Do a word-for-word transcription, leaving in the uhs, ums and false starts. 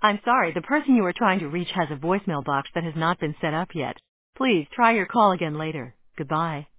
I'm sorry, the person you are trying to reach has a voicemail box that has not been set up yet. Please try your call again later. Goodbye.